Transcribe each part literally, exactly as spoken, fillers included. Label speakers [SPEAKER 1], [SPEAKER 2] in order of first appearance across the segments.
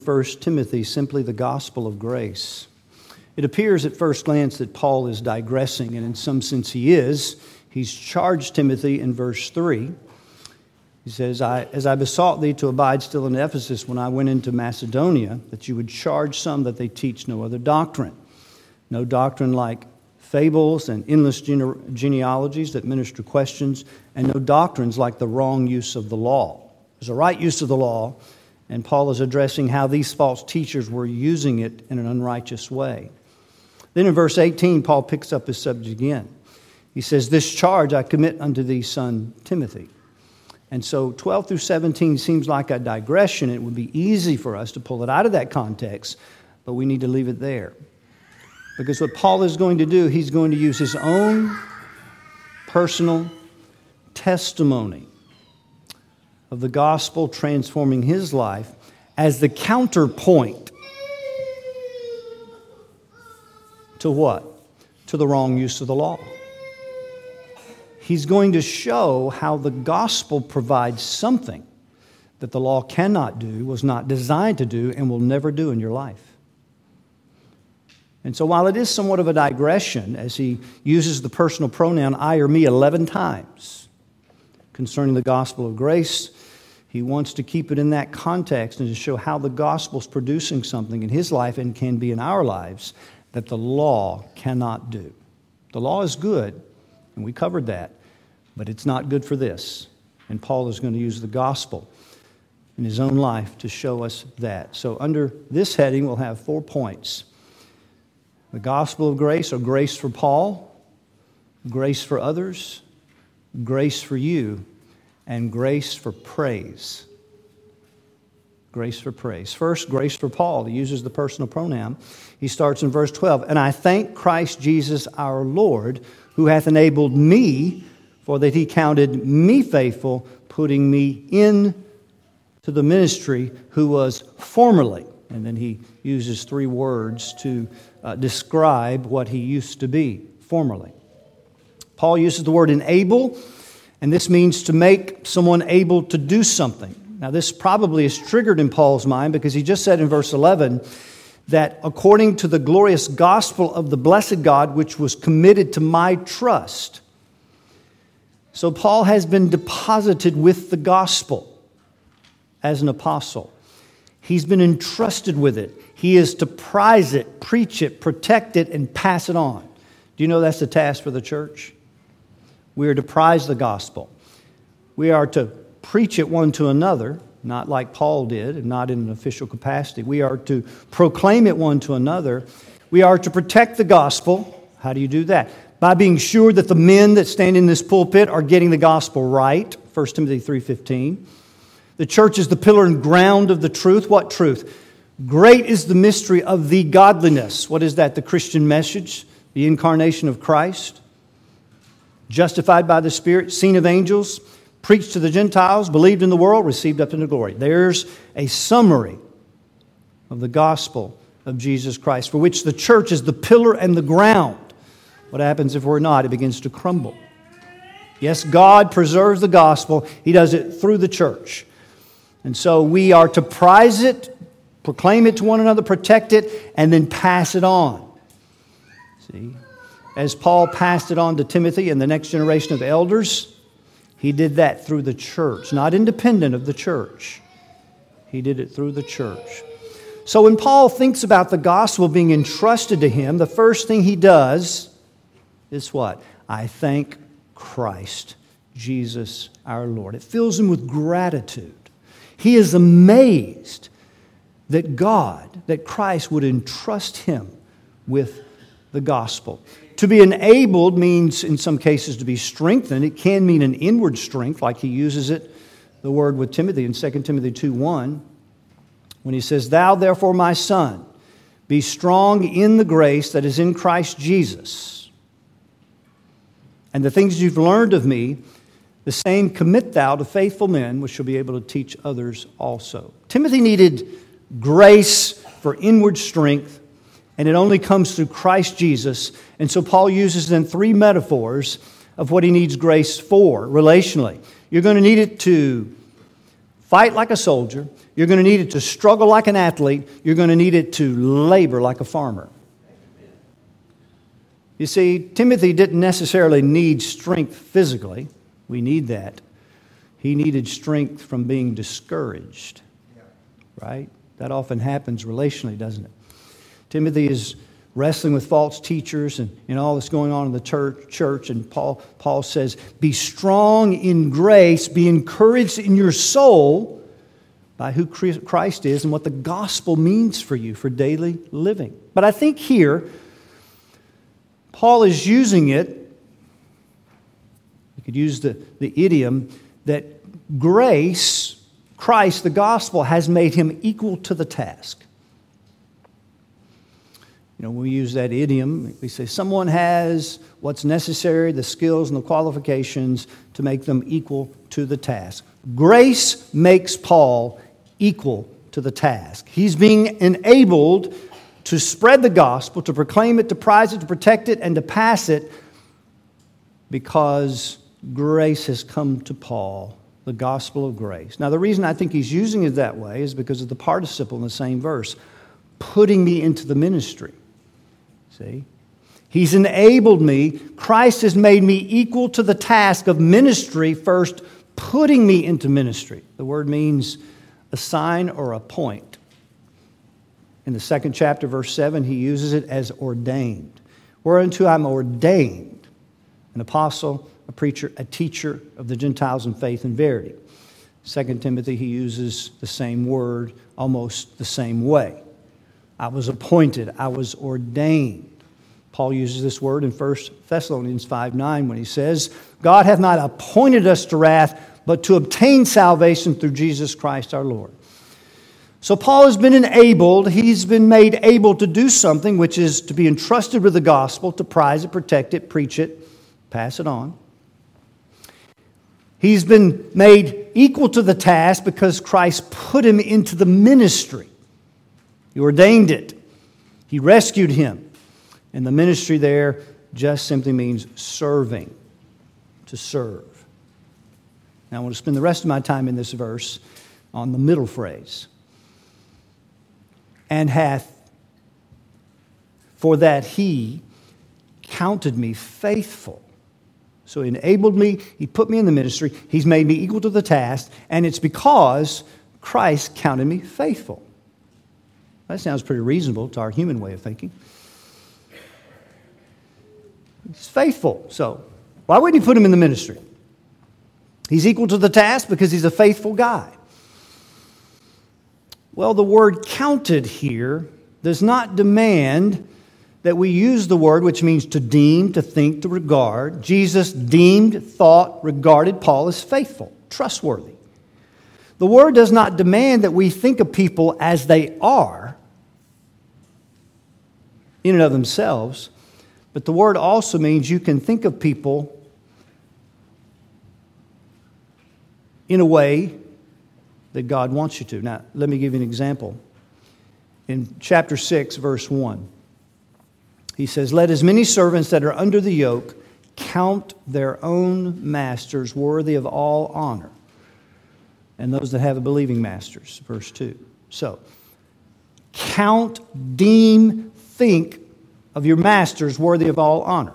[SPEAKER 1] First Timothy, simply the gospel of grace. It appears at first glance that Paul is digressing, and in some sense he is. He's charged Timothy in verse three. He says, I, as I besought thee to abide still in Ephesus when I went into Macedonia, that you would charge some that they teach no other doctrine. No doctrine like fables and endless gene- genealogies that minister questions, and no doctrines like the wrong use of the law. There's a right use of the law, and Paul is addressing how these false teachers were using it in an unrighteous way. Then in verse eighteen, Paul picks up his subject again. He says, this charge I commit unto thee, son Timothy. And so twelve through seventeen seems like a digression. It would be easy for us to pull it out of that context, but we need to leave it there. Because what Paul is going to do, he's going to use his own personal testimony of the gospel transforming his life as the counterpoint to what? To the wrong use of the law. He's going to show how the gospel provides something that the law cannot do, was not designed to do, and will never do in your life. And so while it is somewhat of a digression, as he uses the personal pronoun I or me eleven times concerning the gospel of grace, he wants to keep it in that context and to show how the gospel is producing something in his life and can be in our lives that the law cannot do. The law is good, and we covered that, but it's not good for this. And Paul is going to use the gospel in his own life to show us that. So under this heading, we'll have four points. The gospel of grace, or grace for Paul, grace for others, grace for you, and grace for praise. Grace for praise. First, grace for Paul. He uses the personal pronoun. He starts in verse twelve. And I thank Christ Jesus our Lord, who hath enabled me, for that he counted me faithful, putting me in to the ministry, who was formerly. And then he uses three words to uh, describe what he used to be, formerly. Paul uses the word enable, and this means to make someone able to do something. Now, this probably is triggered in Paul's mind because he just said in verse eleven that according to the glorious gospel of the blessed God, which was committed to my trust. So Paul has been deposited with the gospel as an apostle. He's been entrusted with it. He is to prize it, preach it, protect it, and pass it on. Do you know that's the task for the church? We are to prize the gospel. We are to preach it one to another, not like Paul did, and not in an official capacity. We are to proclaim it one to another. We are to protect the gospel. How do you do that? By being sure that the men that stand in this pulpit are getting the gospel right. First Timothy three fifteen. The church is the pillar and ground of the truth. What truth? Great is the mystery of the godliness. What is that? The Christian message, the incarnation of Christ. Justified by the Spirit, seen of angels, preached to the Gentiles, believed in the world, received up into glory. There's a summary of the gospel of Jesus Christ, for which the church is the pillar and the ground. What happens if we're not? It begins to crumble. Yes, God preserves the gospel. He does it through the church. And so we are to prize it, proclaim it to one another, protect it, and then pass it on. See? As Paul passed it on to Timothy and the next generation of elders, he did that through the church, not independent of the church. He did it through the church. So when Paul thinks about the gospel being entrusted to him, the first thing he does is what? I thank Christ, Jesus our Lord. It fills him with gratitude. He is amazed that God, that Christ would entrust him with the gospel. To be enabled means, in some cases, to be strengthened. It can mean an inward strength, like he uses it, the word with Timothy in Second Timothy two one, when he says, Thou therefore, my son, be strong in the grace that is in Christ Jesus. And the things you've learned of me, the same commit thou to faithful men, which shall be able to teach others also. Timothy needed grace for inward strength, and it only comes through Christ Jesus. And so Paul uses then three metaphors of what he needs grace for relationally. You're going to need it to fight like a soldier. You're going to need it to struggle like an athlete. You're going to need it to labor like a farmer. You see, Timothy didn't necessarily need strength physically. We need that. He needed strength from being discouraged. Right? That often happens relationally, doesn't it? Timothy is wrestling with false teachers and, and all that's going on in the church, church. And Paul, Paul says, be strong in grace, be encouraged in your soul by who Christ is and what the gospel means for you for daily living. But I think here, Paul is using it, you could use the, the idiom, that grace, Christ, the gospel, has made him equal to the task. You know, when we use that idiom, we say someone has what's necessary, the skills and the qualifications to make them equal to the task. Grace makes Paul equal to the task. He's being enabled to spread the gospel, to proclaim it, to prize it, to protect it, and to pass it because grace has come to Paul, the gospel of grace. Now, the reason I think he's using it that way is because of the participle in the same verse, putting me into the ministry. See? He's enabled me. Christ has made me equal to the task of ministry, first putting me into ministry. The word means assign or appoint. In the second chapter, verse seven, he uses it as ordained. Whereunto I'm ordained, an apostle, a preacher, a teacher of the Gentiles in faith and verity. Second Timothy, he uses the same word almost the same way. I was appointed, I was ordained. Paul uses this word in First Thessalonians five nine when he says, God hath not appointed us to wrath, but to obtain salvation through Jesus Christ our Lord. So Paul has been enabled, he's been made able to do something, which is to be entrusted with the gospel, to prize it, protect it, preach it, pass it on. He's been made equal to the task because Christ put him into the ministry. He ordained it. He rescued him. And the ministry there just simply means serving, to serve. Now I want to spend the rest of my time in this verse on the middle phrase. And hath, for that he counted me faithful. So he enabled me, he put me in the ministry, he's made me equal to the task, and it's because Christ counted me faithful. That sounds pretty reasonable to our human way of thinking. He's faithful, so why wouldn't he put him in the ministry? He's equal to the task because he's a faithful guy. Well, the word counted here does not demand that we use the word which means to deem, to think, to regard. Jesus deemed, thought, regarded Paul as faithful, trustworthy. The word does not demand that we think of people as they are in and of themselves, but the word also means you can think of people in a way that God wants you to. Now, let me give you an example. In chapter six, verse one, he says, let as many servants that are under the yoke count their own masters worthy of all honor, and those that have a believing masters, verse two. So, count, deem, think of your masters worthy of all honor.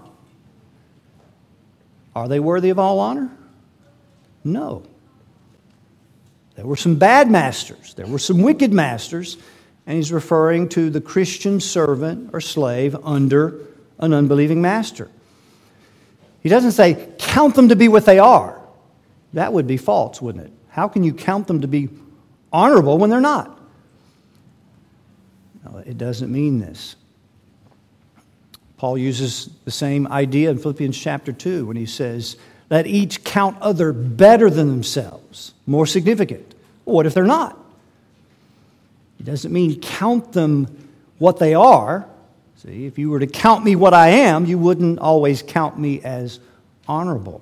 [SPEAKER 1] Are they worthy of all honor? No. There were some bad masters. There were some wicked masters. And he's referring to the Christian servant or slave under an unbelieving master. He doesn't say, count them to be what they are. That would be false, wouldn't it? How can you count them to be honorable when they're not? No, it doesn't mean this. Paul uses the same idea in Philippians chapter two when he says, let each count other better than themselves, more significant. Well, what if they're not? It doesn't mean count them what they are. See, if you were to count me what I am, you wouldn't always count me as honorable.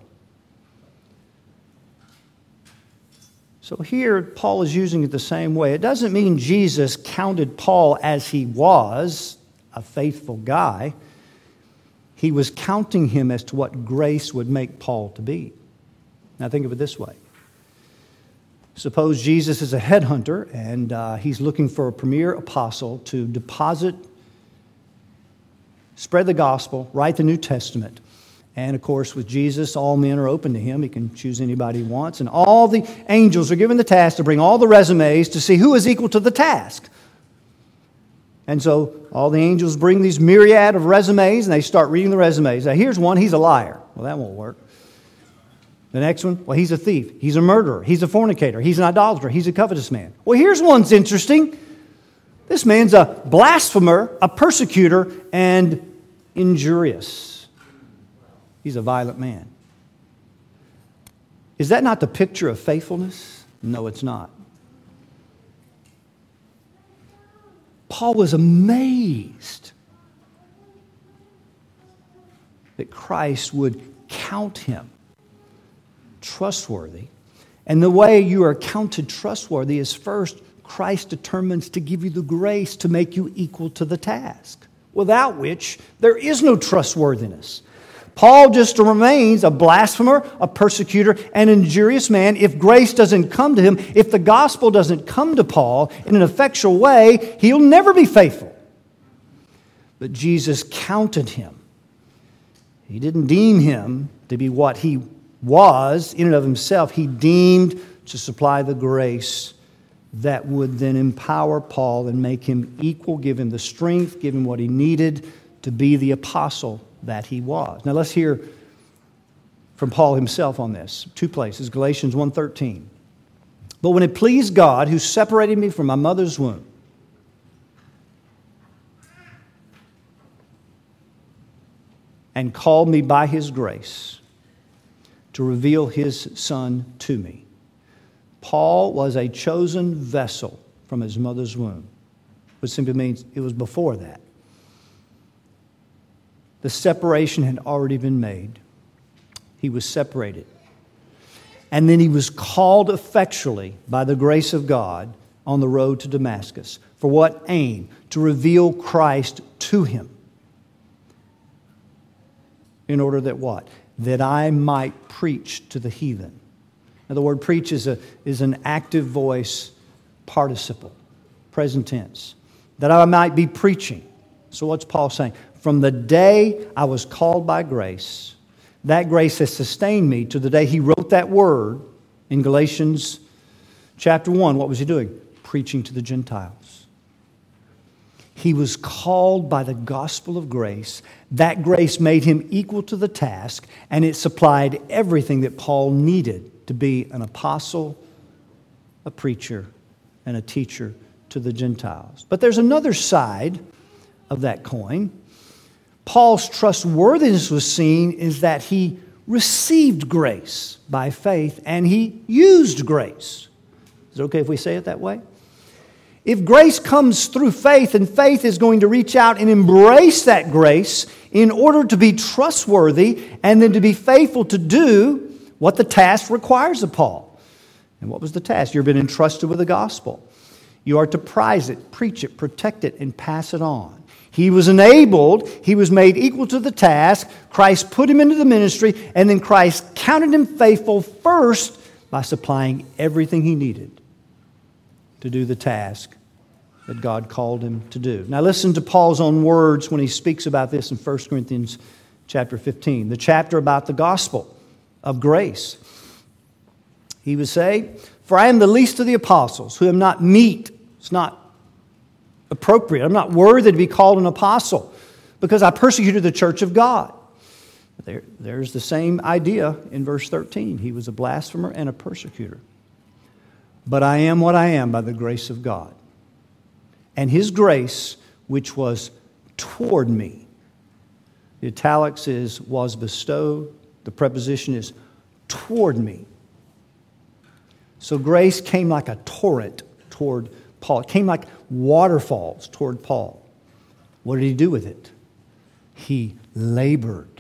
[SPEAKER 1] So here, Paul is using it the same way. It doesn't mean Jesus counted Paul as he was, a faithful guy. He was counting him as to what grace would make Paul to be. Now think of it this way. Suppose Jesus is a headhunter and uh, he's looking for a premier apostle to deposit, spread the gospel, write the New Testament. And of course, with Jesus, all men are open to him. He can choose anybody he wants. And all the angels are given the task to bring all the resumes to see who is equal to the task. And so all the angels bring these myriad of resumes and they start reading the resumes. Now here's one, he's a liar. Well, that won't work. The next one, well, he's a thief. He's a murderer. He's a fornicator. He's an idolater. He's a covetous man. Well, here's one's interesting. This man's a blasphemer, a persecutor, and injurious. He's a violent man. Is that not the picture of faithfulness? No, it's not. Paul was amazed that Christ would count him trustworthy. And the way you are counted trustworthy is first, Christ determines to give you the grace to make you equal to the task, without which there is no trustworthiness. Paul just remains a blasphemer, a persecutor, an injurious man if grace doesn't come to him. If the gospel doesn't come to Paul in an effectual way, he'll never be faithful. But Jesus counted him. He didn't deem him to be what he was in and of himself. He deemed to supply the grace that would then empower Paul and make him equal, give him the strength, give him what he needed to be the apostle that he was. Now let's hear from Paul himself on this. Two places, Galatians one thirteen. But when it pleased God, who separated me from my mother's womb, and called me by his grace to reveal his Son to me. Paul was a chosen vessel from his mother's womb, which simply means it was before that. The separation had already been made. He was separated. And then he was called effectually by the grace of God on the road to Damascus. For what aim? To reveal Christ to him. In order that what? That I might preach to the heathen. Now the word preach is, a, is an active voice participle, present tense. That I might be preaching. So what's Paul saying? From the day I was called by grace, that grace has sustained me to the day he wrote that word in Galatians chapter one. What was he doing? Preaching to the Gentiles. He was called by the gospel of grace. That grace made him equal to the task, and it supplied everything that Paul needed to be an apostle, a preacher, and a teacher to the Gentiles. But there's another side of that coin. Paul's trustworthiness was seen is that he received grace by faith, and he used grace. Is it okay if we say it that way? If grace comes through faith, and faith is going to reach out and embrace that grace in order to be trustworthy and then to be faithful to do what the task requires of Paul. And what was the task? You've been entrusted with the gospel. You are to prize it, preach it, protect it, and pass it on. He was enabled, he was made equal to the task. Christ put him into the ministry, and then Christ counted him faithful first by supplying everything he needed to do the task that God called him to do. Now listen to Paul's own words when he speaks about this in First Corinthians chapter fifteen, the chapter about the gospel of grace. He would say, "For I am the least of the apostles, who am not meet." It's not appropriate. I'm not worthy to be called an apostle because I persecuted the church of God. There, there's the same idea in verse thirteen. He was a blasphemer and a persecutor. But I am what I am by the grace of God. And his grace, which was toward me. The italics is was bestowed. The preposition is toward me. So grace came like a torrent toward Paul. It came like waterfalls toward Paul. What did he do with it? He labored.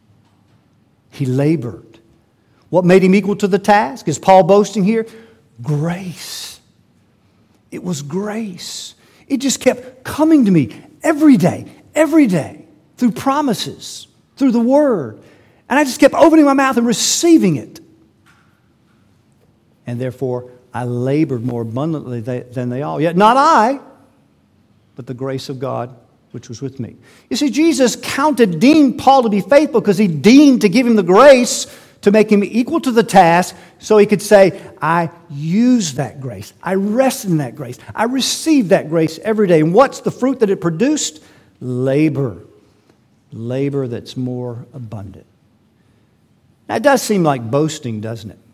[SPEAKER 1] He labored. What made him equal to the task? Is Paul boasting here? Grace. It was grace. It just kept coming to me every day, every day, through promises, through the Word. And I just kept opening my mouth and receiving it. And therefore, I labored more abundantly than they all. Yet not I, but the grace of God which was with me. You see, Jesus counted, deemed Paul to be faithful because he deemed to give him the grace to make him equal to the task so he could say, I use that grace. I rest in that grace. I receive that grace every day. And what's the fruit that it produced? Labor. Labor that's more abundant. Now, it does seem like boasting, doesn't it?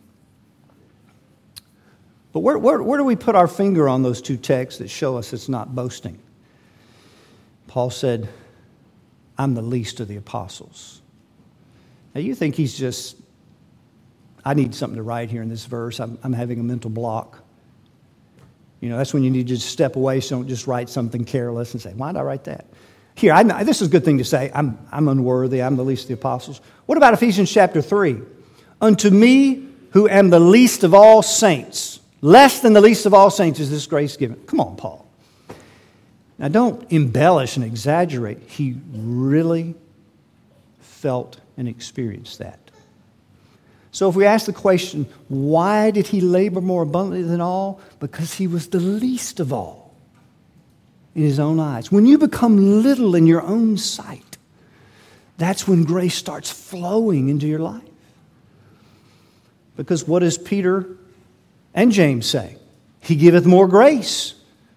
[SPEAKER 1] But where, where, where do we put our finger on those two texts that show us it's not boasting? Paul said, I'm the least of the apostles. Now, you think he's just, I need something to write here in this verse. I'm, I'm having a mental block. You know, that's when you need to just step away so don't just write something careless and say, why did I write that? Here, I know, this is a good thing to say. I'm, I'm unworthy. I'm the least of the apostles. What about Ephesians chapter three? Unto me, who am the least of all saints, less than the least of all saints is this grace given. Come on, Paul. Now, don't embellish and exaggerate. He really felt and experienced that. So if we ask the question, why did he labor more abundantly than all? Because he was the least of all in his own eyes. When you become little in your own sight, that's when grace starts flowing into your life. Because what does Peter and James say? He giveth more grace.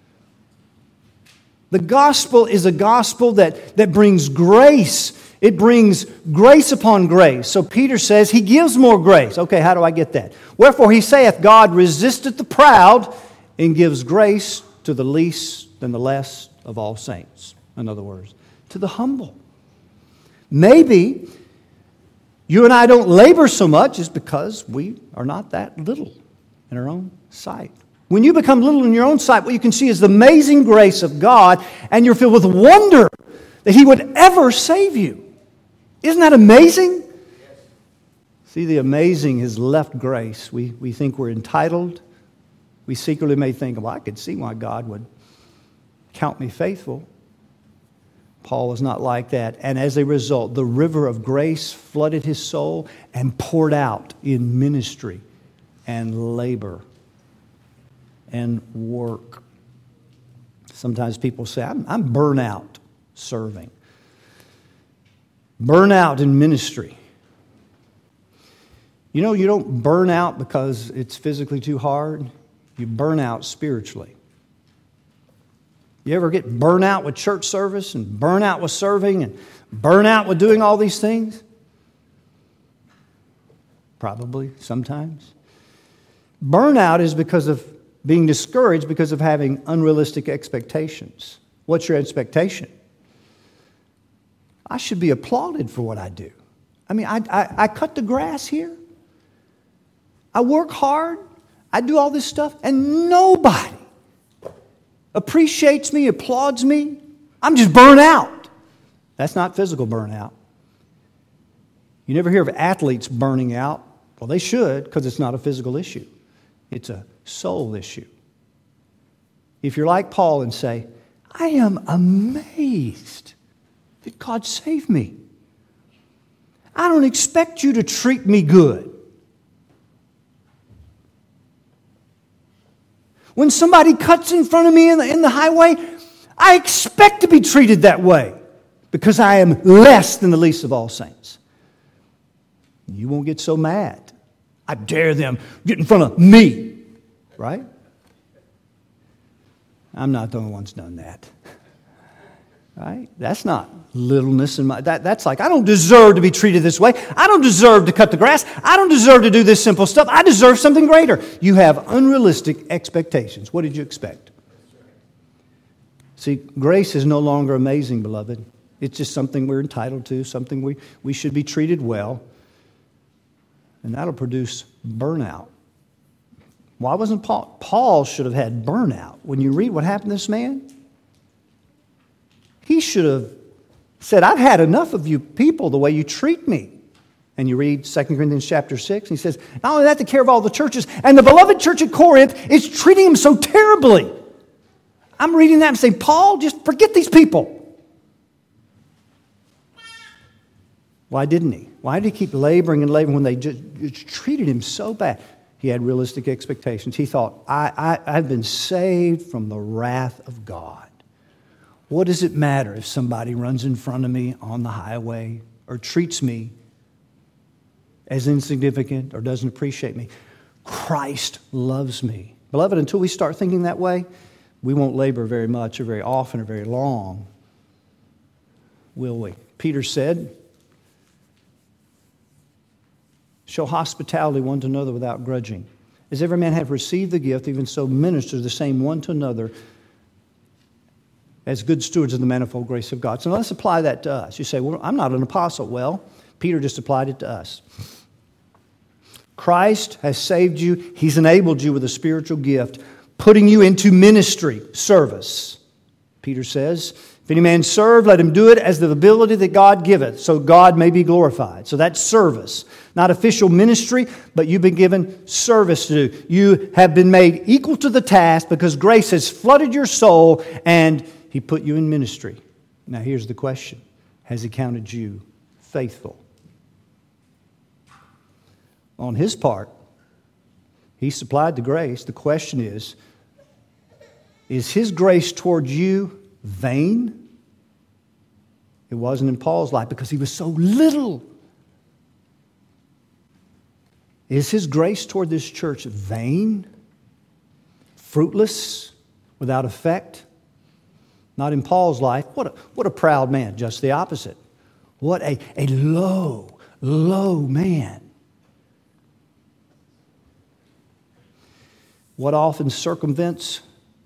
[SPEAKER 1] The gospel is a gospel that, that brings grace. It brings grace upon grace. So Peter says he gives more grace. Okay, how do I get that? Wherefore he saith, God resisteth the proud and gives grace to the least and the less of all saints. In other words, to the humble. Maybe you and I don't labor so much is because we are not that little in our own sight. When you become little in your own sight, what you can see is the amazing grace of God, and you're filled with wonder that He would ever save you. Isn't that amazing? See, the amazing is left grace. We, we think we're entitled. We secretly may think, well, I could see why God would count me faithful. Paul was not like that. And as a result, the river of grace flooded his soul and poured out in ministry and labor and work. Sometimes people say, I'm, I'm burnout serving. Burnout in ministry. You know, you don't burn out because it's physically too hard. You burn out spiritually. You ever get burnt out with church service and burn out with serving and burn out with doing all these things? Probably, sometimes. Burnout is because of being discouraged because of having unrealistic expectations. What's your expectation? I should be applauded for what I do. I mean, I, I, I cut the grass here. I work hard. I do all this stuff, and nobody appreciates me, applauds me. I'm just burnt out. That's not physical burnout. You never hear of athletes burning out. Well, they should, because it's not a physical issue. It's a soul issue. If you're like Paul and say, I am amazed that God saved me. I don't expect you to treat me good. When somebody cuts in front of me in the, in the highway, I expect to be treated that way because I am less than the least of all saints. You won't get so mad. I dare them get in front of me, right? I'm not the only one who's done that. Right? That's not littleness in my that, that's like I don't deserve to be treated this way. I don't deserve to cut the grass. I don't deserve to do this simple stuff. I deserve something greater. You have unrealistic expectations. What did you expect? See, grace is no longer amazing, beloved. It's just something we're entitled to, something we, we should be treated well. And that'll produce burnout. Why wasn't Paul? Paul should have had burnout. When you read what happened to this man, he should have said, I've had enough of you people, the way you treat me. And you read Second Corinthians chapter six, and he says, not only that, take care of all the churches, and the beloved church at Corinth is treating him so terribly. I'm reading that and saying, Paul, just forget these people. Why didn't he? Why did he keep laboring and laboring when they just, just treated him so bad? He had realistic expectations. He thought, I, I, I've been saved from the wrath of God. What does it matter if somebody runs in front of me on the highway or treats me as insignificant or doesn't appreciate me? Christ loves me. Beloved, until we start thinking that way, we won't labor very much or very often or very long, will we? Peter said, show hospitality one to another without grudging. As every man have received the gift, even so minister the same one to another as good stewards of the manifold grace of God. So now let's apply that to us. You say, well, I'm not an apostle. Well, Peter just applied it to us. Christ has saved you. He's enabled you with a spiritual gift, putting you into ministry, service. Peter says, if any man serve, let him do it as the ability that God giveth, so God may be glorified. So that's service. Not official ministry, but you've been given service to do. You have been made equal to the task because grace has flooded your soul and He put you in ministry. Now here's the question. Has He counted you faithful? On His part, He supplied the grace. The question is, is His grace toward you vain? It wasn't in Paul's life because he was so little. Is His grace toward this church vain? Fruitless? Without effect? Not in Paul's life. What a, what a proud man. Just the opposite. What a, a low, low man. What often circumvents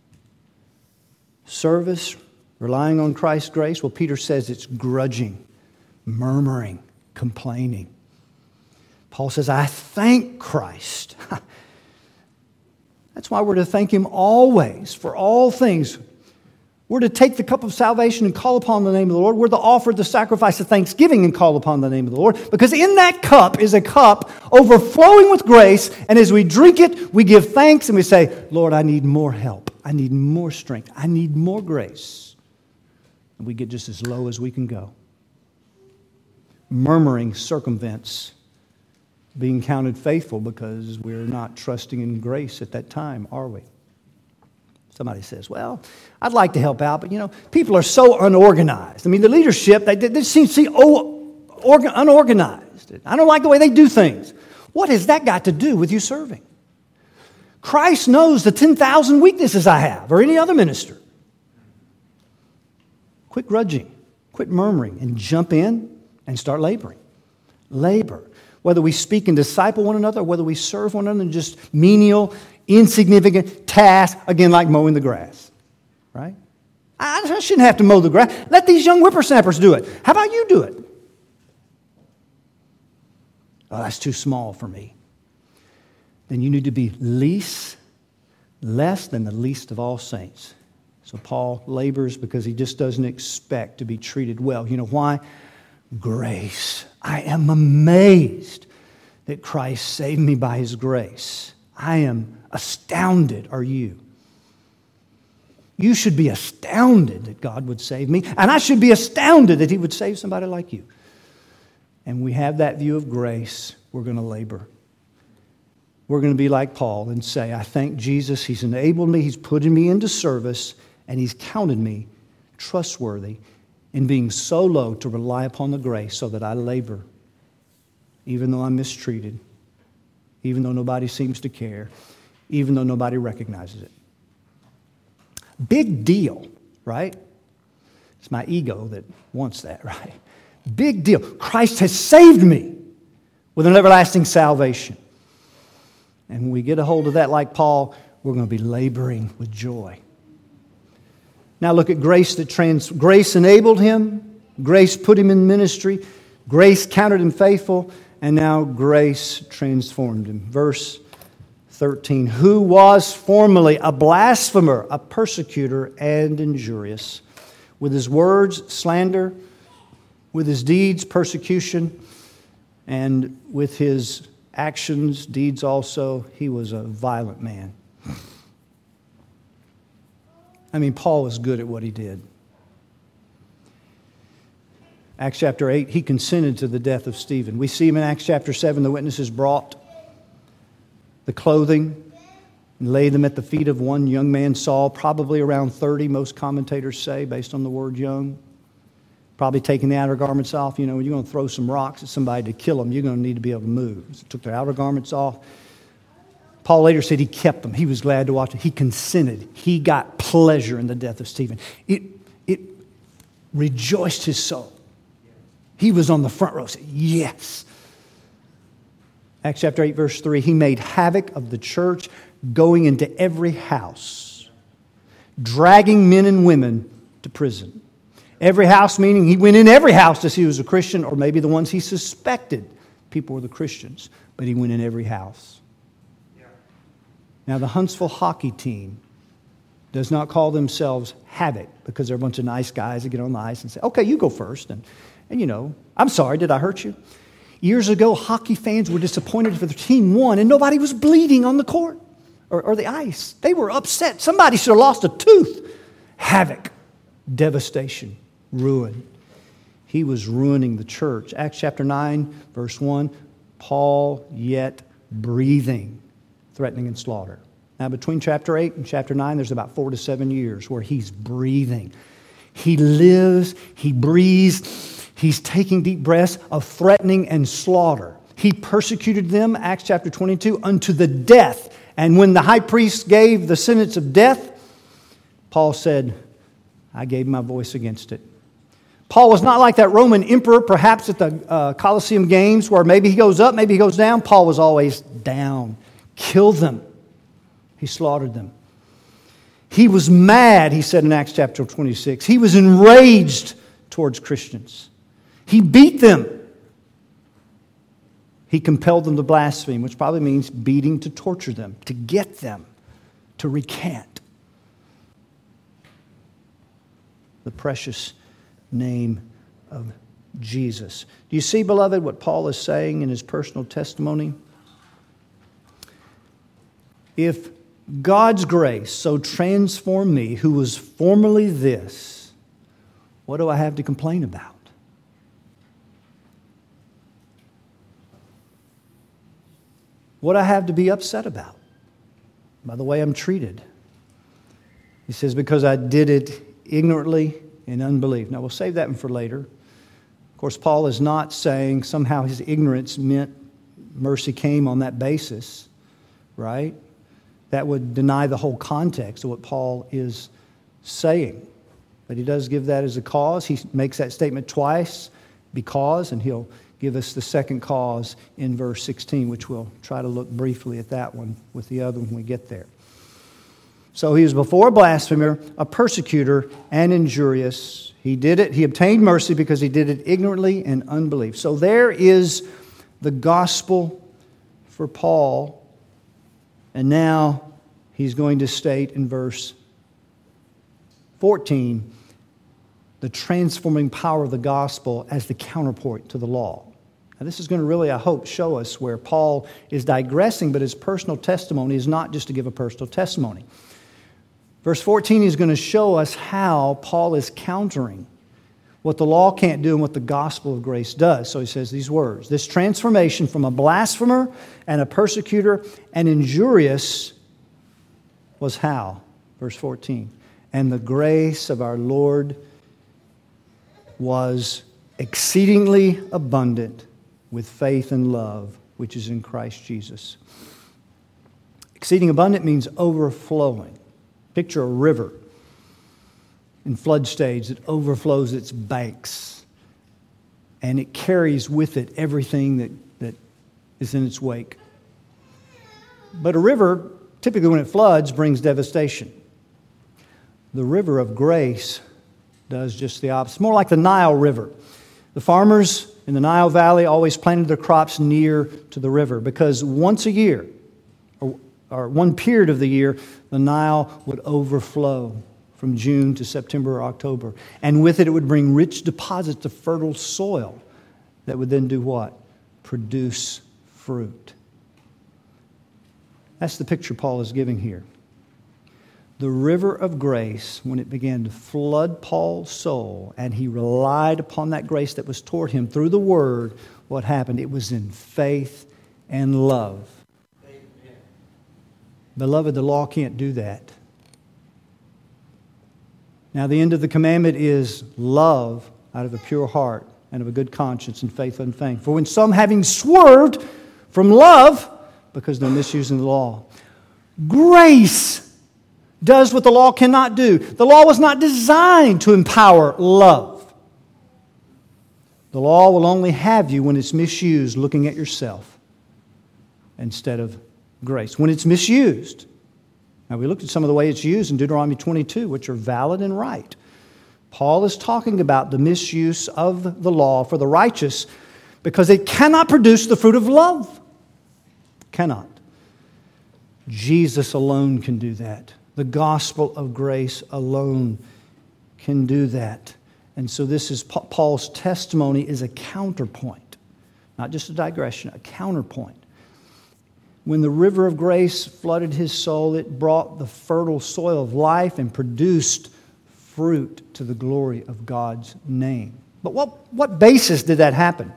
[SPEAKER 1] service, relying on Christ's grace? Well, Peter says it's grudging, murmuring, complaining. Paul says, I thank Christ. That's why we're to thank Him always for all things. We're to take the cup of salvation and call upon the name of the Lord. We're to offer the sacrifice of thanksgiving and call upon the name of the Lord. Because in that cup is a cup overflowing with grace. And as we drink it, we give thanks and we say, Lord, I need more help. I need more strength. I need more grace. And we get just as low as we can go. Murmuring circumvents being counted faithful because we're not trusting in grace at that time, are we? Somebody says, well, I'd like to help out, but you know, people are so unorganized. I mean, the leadership, they, they seem to see oh, organ, unorganized. I don't like the way they do things. What has that got to do with you serving? Christ knows the ten thousand weaknesses I have, or any other minister. Quit grudging, quit murmuring, and jump in and start laboring. Labor. Whether we speak and disciple one another, or whether we serve one another in just menial, insignificant tasks, again, like mowing the grass. Right? I shouldn't have to mow the grass. Let these young whippersnappers do it. How about you do it? Oh, that's too small for me. Then you need to be least, less than the least of all saints. So Paul labors because he just doesn't expect to be treated well. You know why? Grace. I am amazed that Christ saved me by His grace. I am astounded, are you? You should be astounded that God would save me, and I should be astounded that He would save somebody like you. And we have that view of grace, we're going to labor. We're going to be like Paul and say, I thank Jesus, He's enabled me, He's putting me into service, and He's counted me trustworthy in being so low to rely upon the grace so that I labor, even though I'm mistreated, even though nobody seems to care, even though nobody recognizes it. Big deal, right? It's my ego that wants that, right? Big deal. Christ has saved me with an everlasting salvation. And when we get a hold of that like Paul, we're going to be laboring with joy. Now look at grace that trans grace enabled him, grace put him in ministry, grace counted him faithful, and now grace transformed him. Verse thirteen, who was formerly a blasphemer, a persecutor, and injurious, with his words slander, with his deeds persecution, and with his actions, deeds also, he was a violent man. I mean, Paul was good at what he did. Acts chapter eight, he consented to the death of Stephen. We see him in Acts chapter seven, the witnesses brought. the clothing and laid them at the feet of one young man, Saul, probably around thirty, most commentators say, based on the word young. Probably taking the outer garments off. You know, you're going to throw some rocks at somebody to kill them, you're going to need to be able to move. So took their outer garments off. Paul later said he kept them. He was glad to watch it. He consented. He got pleasure in the death of Stephen. It, it rejoiced his soul. He was on the front row, said, yes. Acts chapter eight, verse three, he made havoc of the church, going into every house, dragging men and women to prison. Every house, meaning he went in every house to see who was a Christian, or maybe the ones he suspected people were the Christians, but he went in every house. Yeah. Now, the Huntsville hockey team does not call themselves Havoc because they're a bunch of nice guys that get on the ice and say, okay, you go first. And, and you know, I'm sorry, did I hurt you? Years ago, hockey fans were disappointed if their team won and nobody was bleeding on the court. Or, or the ice. They were upset. Somebody should have lost a tooth. Havoc, devastation, ruin. He was ruining the church. Acts chapter nine, verse one, Paul yet breathing, threatening and slaughter. Now between chapter eight and chapter nine, there's about four to seven years where he's breathing. He lives, he breathes, he's taking deep breaths of threatening and slaughter. He persecuted them, Acts chapter twenty-two, unto the death. And when the high priest gave the sentence of death, Paul said, I gave my voice against it. Paul was not like that Roman emperor, perhaps at the uh, Colosseum Games, where maybe he goes up, maybe he goes down. Paul was always down. Kill them. He slaughtered them. He was mad, he said in Acts chapter twenty-six. He was enraged towards Christians. He beat them. He compelled them to blaspheme, which probably means beating to torture them, to get them to recant the precious name of Jesus. Do you see, beloved, what Paul is saying in his personal testimony? If God's grace so transformed me, who was formerly this, what do I have to complain about? What I have to be upset about? By the way I'm treated. He says, because I did it ignorantly in unbelief. Now, we'll save that one for later. Of course, Paul is not saying somehow his ignorance meant mercy came on that basis, right? That would deny the whole context of what Paul is saying. But he does give that as a cause. He makes that statement twice, because, and he'll give us the second cause in verse sixteen, which we'll try to look briefly at that one with the other when we get there. So he was before a blasphemer, a persecutor, and injurious. He did it. He obtained mercy because he did it ignorantly and unbelief. So there is the gospel for Paul. And now he's going to state in verse fourteen the transforming power of the gospel as the counterpoint to the law. Now, this is going to really, I hope, show us where Paul is digressing, but his personal testimony is not just to give a personal testimony. Verse fourteen is going to show us how Paul is countering what the law can't do and what the gospel of grace does. So he says these words, this transformation from a blasphemer and a persecutor and injurious was how? Verse fourteen. And the grace of our Lord was exceedingly abundant with faith and love, which is in Christ Jesus. Exceeding abundant means overflowing. Picture a river in flood stage that overflows its banks, and it carries with it everything that, that is in its wake. But a river, typically when it floods, brings devastation. The river of grace does just the opposite. More like the Nile River. The farmers in the Nile Valley always planted their crops near to the river because once a year, or, or one period of the year, the Nile would overflow from June to September or October. And with it, it would bring rich deposits of fertile soil that would then do what? Produce fruit. That's the picture Paul is giving here. The river of grace, when it began to flood Paul's soul, and he relied upon that grace that was toward him through the Word, what happened? It was in faith and love. Amen. Beloved, the law can't do that. Now, the end of the commandment is love out of a pure heart and of a good conscience and faith unfeigned. For when some, having swerved from love, because they're misusing the law, grace does what the law cannot do. The law was not designed to empower love. The law will only have you when it's misused looking at yourself instead of grace. When it's misused. Now, we looked at some of the way it's used in Deuteronomy twenty-two, which are valid and right. Paul is talking about the misuse of the law for the righteous because it cannot produce the fruit of love. Cannot. Jesus alone can do that. The gospel of grace alone can do that. And so this is Paul's testimony is a counterpoint, not just a digression, a counterpoint. When the river of grace flooded his soul, it brought the fertile soil of life and produced fruit to the glory of God's name. But what, what basis did that happen?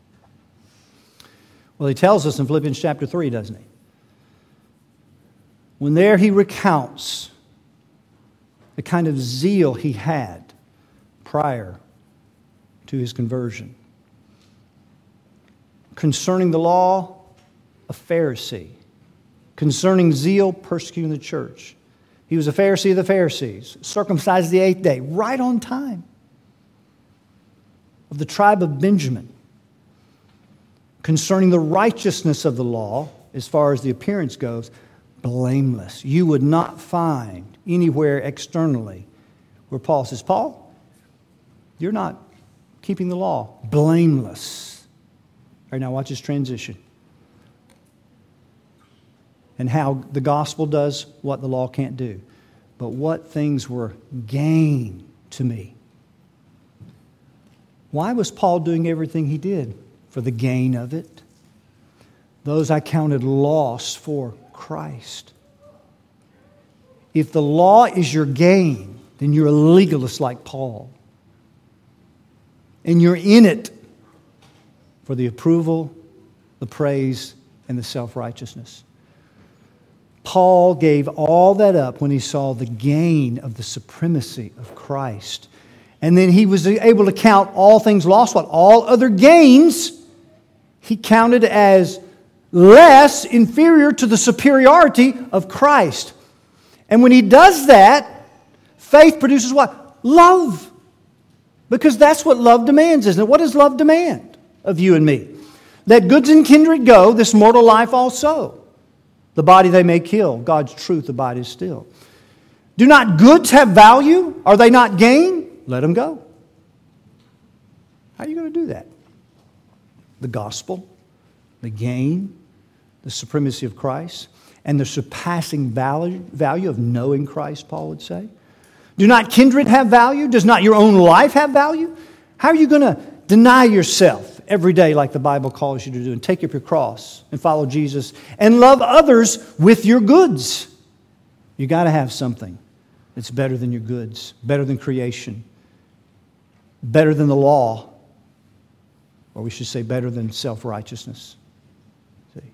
[SPEAKER 1] Well, he tells us in Philippians chapter three, doesn't he? When there he recounts the kind of zeal he had prior to his conversion. Concerning the law, a Pharisee. Concerning zeal, persecuting the church. He was a Pharisee of the Pharisees, circumcised the eighth day, right on time. Of the tribe of Benjamin. Concerning the righteousness of the law, as far as the appearance goes, blameless. You would not find anywhere externally where Paul says, Paul, you're not keeping the law. Blameless. All right, now watch this transition. And how the gospel does what the law can't do. But what things were gain to me. Why was Paul doing everything he did? For the gain of it. Those I counted loss for Christ. If the law is your gain, then you're a legalist like Paul. And you're in it for the approval, the praise, and the self-righteousness. Paul gave all that up when he saw the gain of the supremacy of Christ. And then he was able to count all things lost, what? All other gains he counted as less inferior to the superiority of Christ. And when he does that, faith produces what? Love. Because that's what love demands, isn't it? What does love demand of you and me? Let goods and kindred go, this mortal life also. The body they may kill, God's truth abideth still. Do not goods have value? Are they not gain? Let them go. How are you going to do that? The gospel, the gain, the supremacy of Christ, and the surpassing value, value of knowing Christ, Paul would say. Do not kindred have value? Does not your own life have value? How are you going to deny yourself every day like the Bible calls you to do and take up your cross and follow Jesus and love others with your goods? You got to have something that's better than your goods, better than creation, better than the law, or we should say better than self-righteousness. See?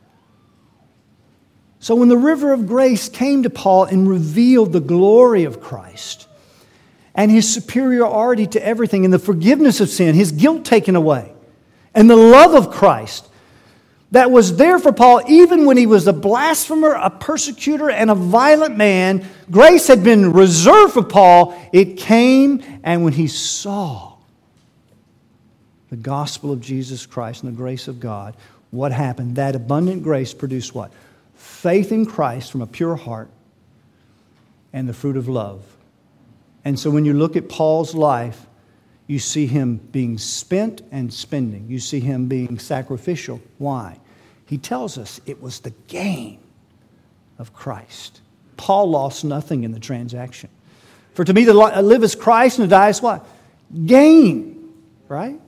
[SPEAKER 1] So when the river of grace came to Paul and revealed the glory of Christ and His superiority to everything and the forgiveness of sin, His guilt taken away, and the love of Christ that was there for Paul even when he was a blasphemer, a persecutor, and a violent man, grace had been reserved for Paul. It came, and when he saw the gospel of Jesus Christ and the grace of God, what happened? That abundant grace produced what? Faith in Christ from a pure heart and the fruit of love. And so when you look at Paul's life, you see him being spent and spending. You see him being sacrificial. Why? He tells us it was the gain of Christ. Paul lost nothing in the transaction. For to me to live is Christ and to die is what? Gain. Right?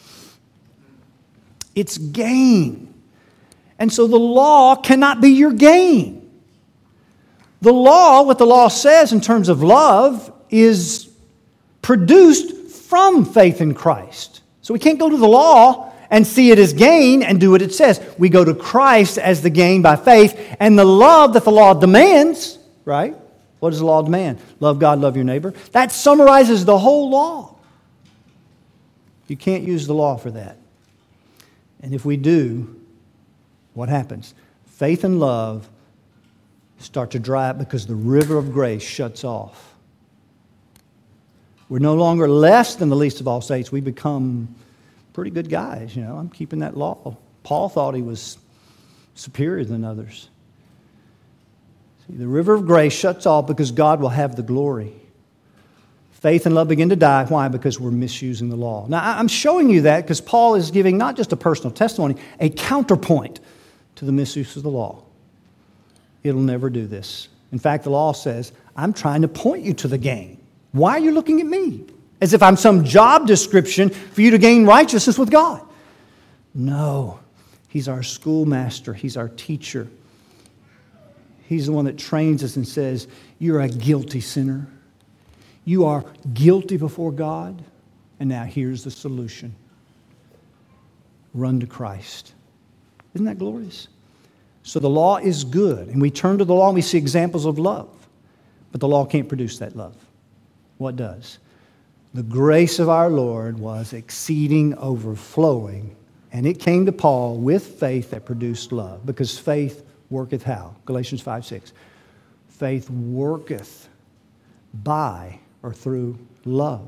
[SPEAKER 1] It's gain. And so the law cannot be your gain. The law, what the law says in terms of love, is produced from faith in Christ. So we can't go to the law and see it as gain and do what it says. We go to Christ as the gain by faith, and the love that the law demands, right? What does the law demand? Love God, love your neighbor. That summarizes the whole law. You can't use the law for that. And if we do, what happens? Faith and love start to dry up because the river of grace shuts off. We're no longer less than the least of all saints. We become pretty good guys. You know, I'm keeping that law. Paul thought he was superior than others. See, the river of grace shuts off because God will have the glory. Faith and love begin to die. Why? Because we're misusing the law. Now, I'm showing you that because Paul is giving not just a personal testimony, a counterpoint to the misuse of the law. It'll never do this. In fact, the law says, I'm trying to point you to the gain. Why are you looking at me? As if I'm some job description for you to gain righteousness with God. No. He's our schoolmaster. He's our teacher. He's the one that trains us and says, you're a guilty sinner. You are guilty before God. And now here's the solution. Run to Christ. Isn't that glorious? So the law is good. And we turn to the law and we see examples of love. But the law can't produce that love. What does? The grace of our Lord was exceeding, overflowing. And it came to Paul with faith that produced love. Because faith worketh how? Galatians five six. Faith worketh by or through love.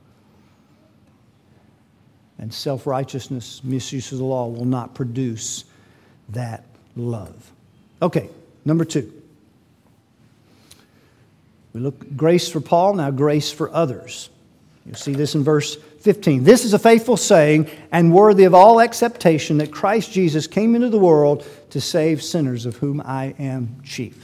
[SPEAKER 1] And self-righteousness, misuse of the law will not produce that love. Okay, number two. We look at grace for Paul, now grace for others. You see this in verse fifteen. This is a faithful saying and worthy of all acceptation that Christ Jesus came into the world to save sinners, of whom I am chief.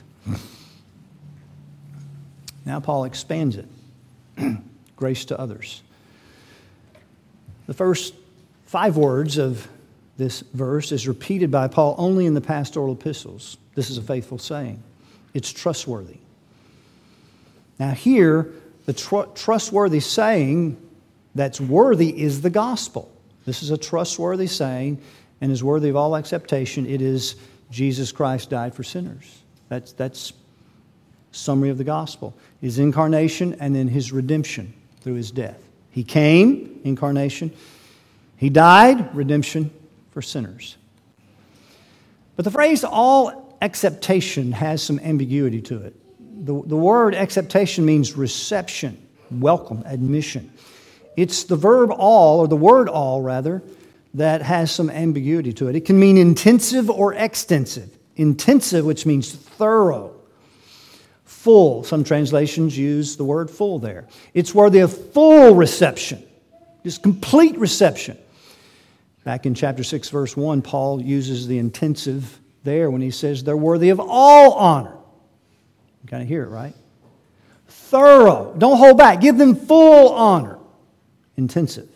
[SPEAKER 1] Now Paul expands it. Grace to others. The first five words of this verse is repeated by Paul only in the pastoral epistles. This is a faithful saying. It's trustworthy. Now here, the tr- trustworthy saying that's worthy is the gospel. This is a trustworthy saying and is worthy of all acceptation. It is Jesus Christ died for sinners. That's that's summary of the gospel. His incarnation and then His redemption through His death. He came, incarnation. He died, redemption for sinners. But the phrase all acceptation has some ambiguity to it. The, the word acceptation means reception, welcome, admission. It's the verb all, or the word all rather, that has some ambiguity to it. It can mean intensive or extensive. Intensive, which means thorough. Full. Some translations use the word full there. It's worthy of full reception. Just complete reception. Back in chapter six, verse one, Paul uses the intensive there when he says they're worthy of all honor. You kind of hear it, right? Thorough. Don't hold back. Give them full honor. Intensive.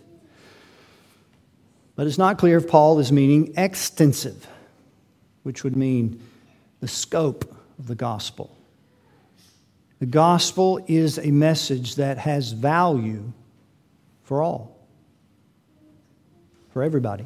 [SPEAKER 1] But it's not clear if Paul is meaning extensive, which would mean the scope of the gospel. The gospel is a message that has value for all, for everybody.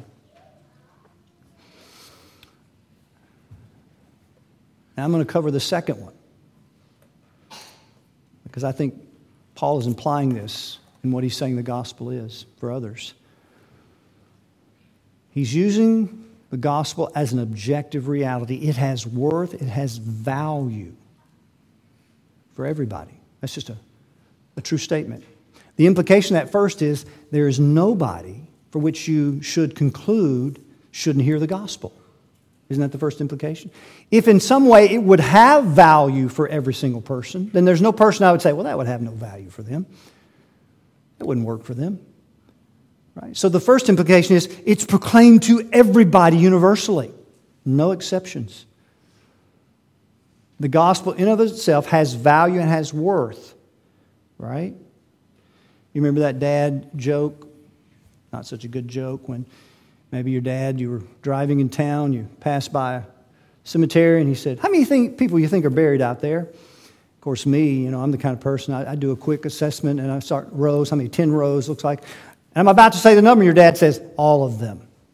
[SPEAKER 1] Now I'm going to cover the second one, because I think Paul is implying this in what he's saying the gospel is for others. He's using the gospel as an objective reality. It has worth, it has value for everybody. That's just a, a true statement. The implication at first is there is nobody for which you should conclude shouldn't hear the gospel. Isn't that the first implication? If in some way it would have value for every single person, then there's no person I would say, well, that would have no value for them. That wouldn't work for them. Right? So the first implication is it's proclaimed to everybody universally. No exceptions. The gospel in of itself has value and has worth. Right? You remember that dad joke? Not such a good joke when maybe your dad, you were driving in town, you passed by a cemetery, and he said, how many think, people you think are buried out there? Of course, me, you know, I'm the kind of person, I, I do a quick assessment, and I start rows, how many, ten rows looks like. And I'm about to say the number, your dad says, all of them.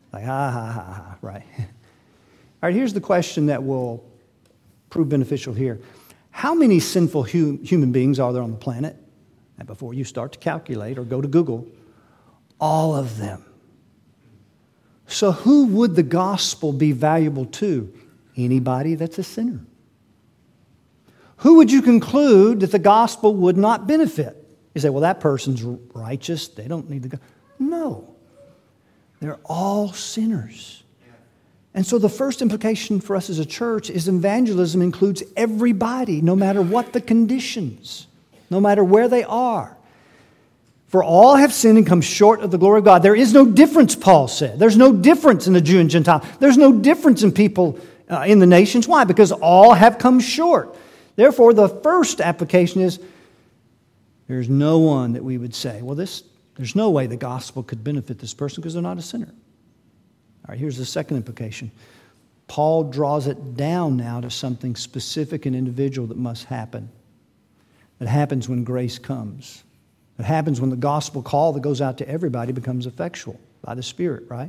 [SPEAKER 1] Like, ha, ha, ha, ha, right. All right, here's the question that will prove beneficial here. How many sinful hu- human beings are there on the planet? And before you start to calculate or go to Google, all of them. So who would the gospel be valuable to? Anybody that's a sinner. Who would you conclude that the gospel would not benefit? You say, well, that person's righteous. They don't need the gospel. No. They're all sinners. And so the first implication for us as a church is evangelism includes everybody, no matter what the conditions, no matter where they are. For all have sinned and come short of the glory of God. There is no difference, Paul said. There's no difference in the Jew and Gentile. There's no difference in people uh, in the nations. Why? Because all have come short. Therefore, the first application is there's no one that we would say, well, this there's no way the gospel could benefit this person because they're not a sinner. All right, here's the second implication. Paul draws it down now to something specific and individual that must happen. That happens when grace comes. It happens when the gospel call that goes out to everybody becomes effectual by the Spirit, right?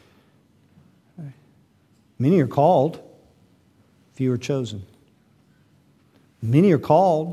[SPEAKER 1] Many are called, few are chosen. Many are called,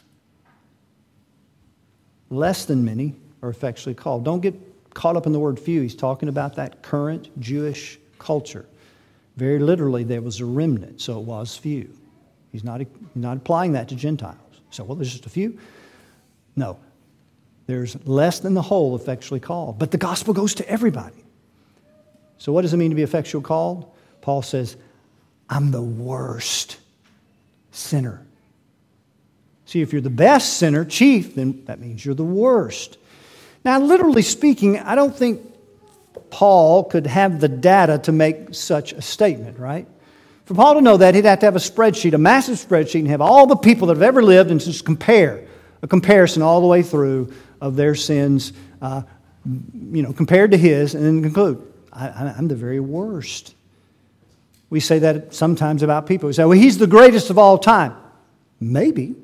[SPEAKER 1] less than many are effectually called. Don't get caught up in the word few. He's talking about that current Jewish culture. Very literally, there was a remnant, so it was few. He's not, he's not applying that to Gentiles. So, well, there's just a few? No. There's less than the whole effectually called. But the gospel goes to everybody. So what does it mean to be effectually called? Paul says, I'm the worst sinner. See, if you're the best sinner, chief, then that means you're the worst. Now, literally speaking, I don't think Paul could have the data to make such a statement, right? For Paul to know that, he'd have to have a spreadsheet, a massive spreadsheet, and have all the people that have ever lived and just compare, a comparison all the way through of their sins, uh, you know, compared to his, and then conclude, I, I'm the very worst. We say that sometimes about people. We say, well, he's the greatest of all time. Maybe.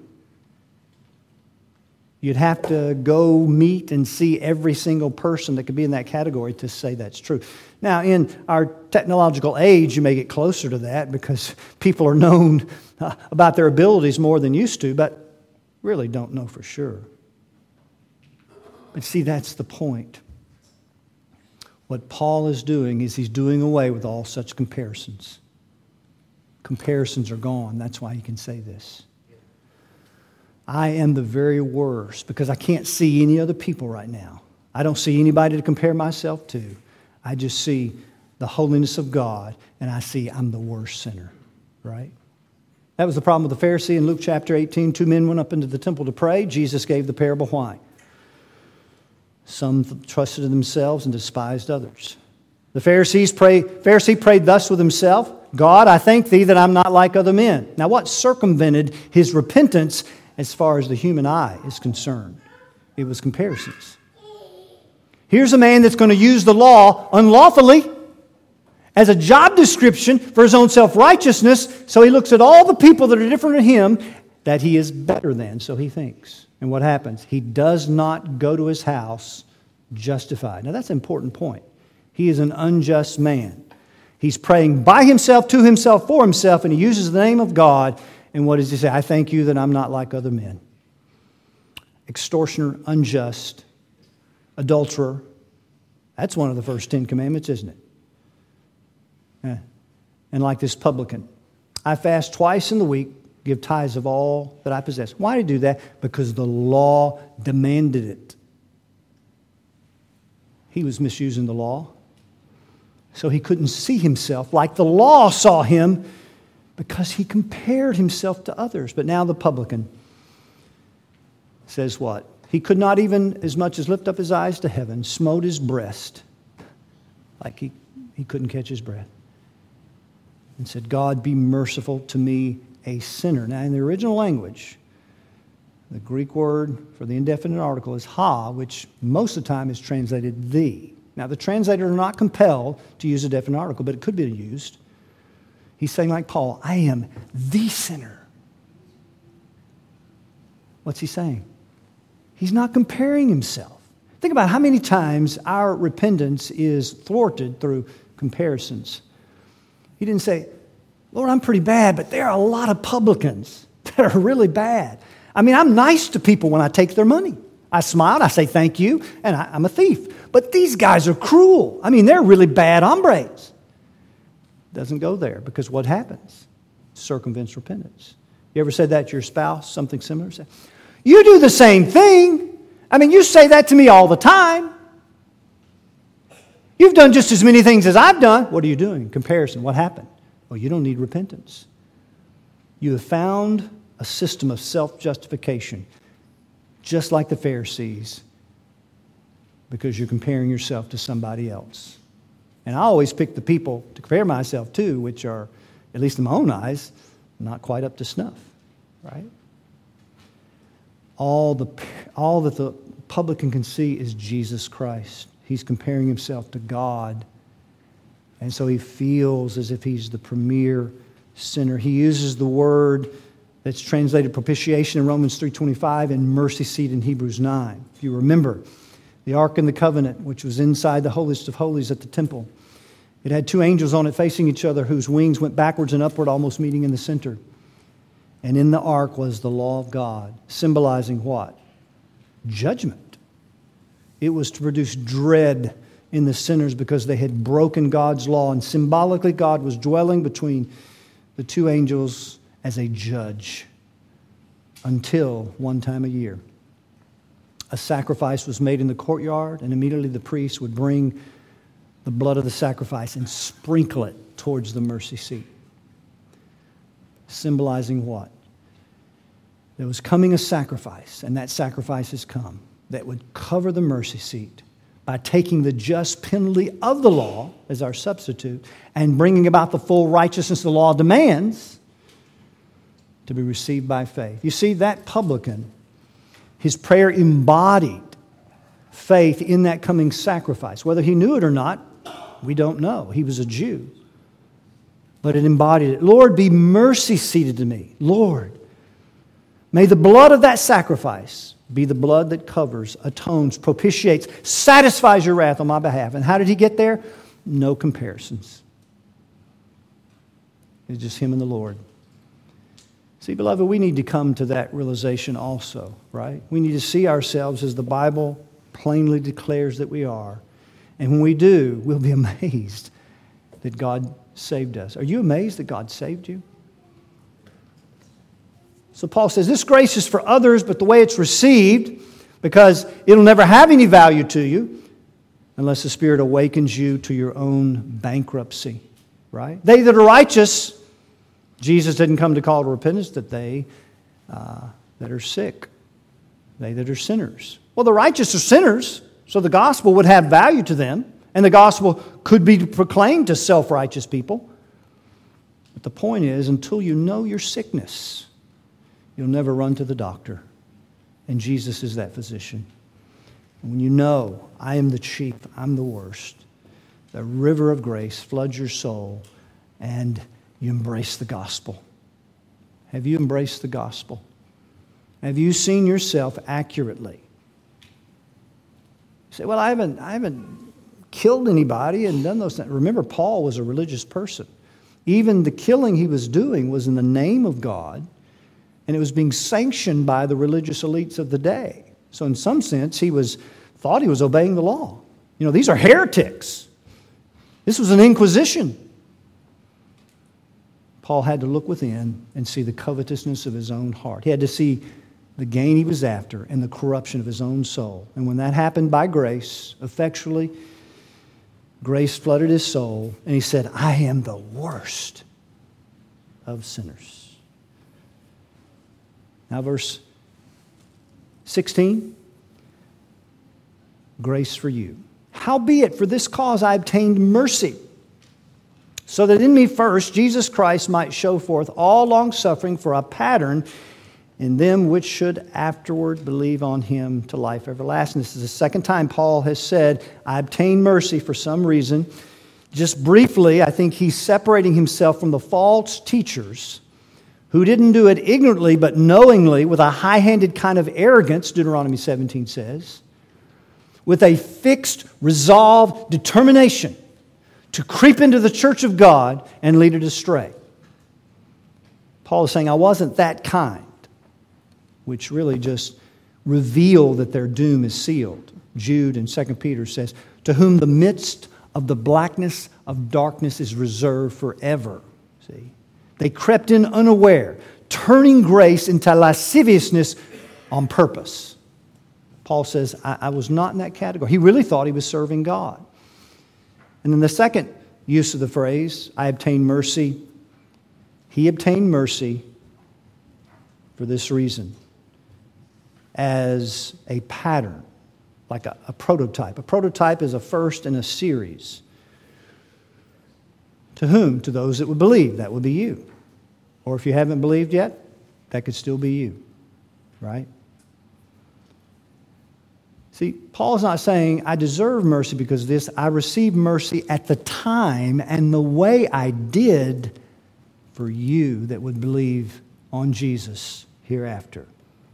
[SPEAKER 1] You'd have to go meet and see every single person that could be in that category to say that's true. Now, in our technological age, you may get closer to that because people are known uh, about their abilities more than used to, but really don't know for sure. But see, that's the point. What Paul is doing is he's doing away with all such comparisons. Comparisons are gone. That's why he can say this. I am the very worst because I can't see any other people right now. I don't see anybody to compare myself to. I just see the holiness of God, and I see I'm the worst sinner, right? That was the problem with the Pharisee in Luke chapter eighteen. Two men went up into the temple to pray. Jesus gave the parable why. Some trusted in themselves and despised others. The Pharisees pray, Pharisee prayed thus with himself, God, I thank thee that I'm not like other men. Now what circumvented his repentance as far as the human eye is concerned? It was comparisons. Here's a man that's going to use the law unlawfully as a job description for his own self-righteousness, so he looks at all the people that are different than him that he is better than, so he thinks. And what happens? He does not go to his house justified. Now that's an important point. He is an unjust man. He's praying by himself, to himself, for himself, and he uses the name of God. And what does he say? I thank you that I'm not like other men. Extortioner, unjust, adulterer. That's one of the first Ten Commandments, isn't it? Yeah. And like this publican, I fast twice in the week, give tithes of all that I possess. Why did he do that? Because the law demanded it. He was misusing the law. So he couldn't see himself like the law saw him because he compared himself to others. But now the publican says what? He could not even as much as lift up his eyes to heaven, smote his breast, like he, he couldn't catch his breath, and said, God, be merciful to me, a sinner. Now, in the original language, the Greek word for the indefinite article is ha, which most of the time is translated thee. Now, the translators are not compelled to use a definite article, but it could be used. He's saying like Paul, I am the sinner. What's he saying? He's not comparing himself. Think about how many times our repentance is thwarted through comparisons. He didn't say, Lord, I'm pretty bad, but there are a lot of publicans that are really bad. I mean, I'm nice to people when I take their money. I smile, I say thank you, and I, I'm a thief. But these guys are cruel. I mean, they're really bad hombres. Doesn't go there, because what happens? Circumvents repentance. You ever said that to your spouse, something similar? Say, you do the same thing. I mean, you say that to me all the time. You've done just as many things as I've done. What are you doing? Comparison. What happened? Well, you don't need repentance. You have found a system of self-justification, just like the Pharisees, because you're comparing yourself to somebody else. And I always pick the people to compare myself to, which are, at least in my own eyes, not quite up to snuff, right? All the all that the publican can see is Jesus Christ. He's comparing himself to God. And so he feels as if he's the premier sinner. He uses the word that's translated propitiation in Romans three twenty-five and mercy seat in Hebrews nine. If you remember, the Ark and the Covenant, which was inside the holiest of holies at the temple, it had two angels on it facing each other whose wings went backwards and upward, almost meeting in the center. And in the ark was the law of God, symbolizing what? Judgment. It was to produce dread in the sinners because they had broken God's law. And symbolically, God was dwelling between the two angels as a judge until one time a year. A sacrifice was made in the courtyard, and immediately the priest would bring the blood of the sacrifice and sprinkle it towards the mercy seat. Symbolizing what? There was coming a sacrifice, and that sacrifice has come, that would cover the mercy seat by taking the just penalty of the law as our substitute and bringing about the full righteousness the law demands to be received by faith. You see, that publican, his prayer embodied faith in that coming sacrifice. Whether he knew it or not, we don't know. He was a Jew. But it embodied it. Lord, be mercy seated to me. Lord, may the blood of that sacrifice be the blood that covers, atones, propitiates, satisfies your wrath on my behalf. And how did he get there? No comparisons. It's just him and the Lord. See, beloved, we need to come to that realization also, right? We need to see ourselves as the Bible plainly declares that we are. And when we do, we'll be amazed that God saved us. Are you amazed that God saved you? So Paul says, this grace is for others, but the way it's received, because it'll never have any value to you unless the Spirit awakens you to your own bankruptcy, right? They that are righteous, Jesus didn't come to call to repentance, that they uh, that are sick, they that are sinners. Well, the righteous are sinners, so the gospel would have value to them, and the gospel could be proclaimed to self-righteous people. But the point is, until you know your sickness, you'll never run to the doctor. And Jesus is that physician. And when you know, I am the chief, I'm the worst, the river of grace floods your soul, and you embrace the gospel. Have you embraced the gospel? Have you seen yourself accurately? You say, well, I haven't, I haven't killed anybody and done those things. Remember, Paul was a religious person. Even the killing he was doing was in the name of God, and it was being sanctioned by the religious elites of the day. So in some sense, he was thought he was obeying the law. You know, these are heretics. This was an inquisition. Paul had to look within and see the covetousness of his own heart. He had to see the gain he was after and the corruption of his own soul. And when that happened by grace, effectually, grace flooded his soul, and he said, I am the worst of sinners. Now verse sixteen, grace for you. Howbeit, for this cause I obtained mercy, so that in me first Jesus Christ might show forth all longsuffering for a pattern in them which should afterward believe on him to life everlasting. This is the second time Paul has said, I obtained mercy for some reason. Just briefly, I think he's separating himself from the false teachers who didn't do it ignorantly but knowingly with a high-handed kind of arrogance, Deuteronomy seventeen says, with a fixed resolve, determination to creep into the church of God and lead it astray. Paul is saying, I wasn't that kind, which really just reveal that their doom is sealed. Jude in Second Peter says, to whom the midst of the blackness of darkness is reserved forever. See? They crept in unaware, turning grace into lasciviousness on purpose. Paul says, I, I was not in that category. He really thought he was serving God. And then the second use of the phrase, I obtained mercy. He obtained mercy for this reason, as a pattern, like a, a prototype. A prototype is a first in a series. To whom? To those that would believe. That would be you. Or if you haven't believed yet, that could still be you. Right? See, Paul's not saying, I deserve mercy because of this. I received mercy at the time and the way I did for you that would believe on Jesus hereafter.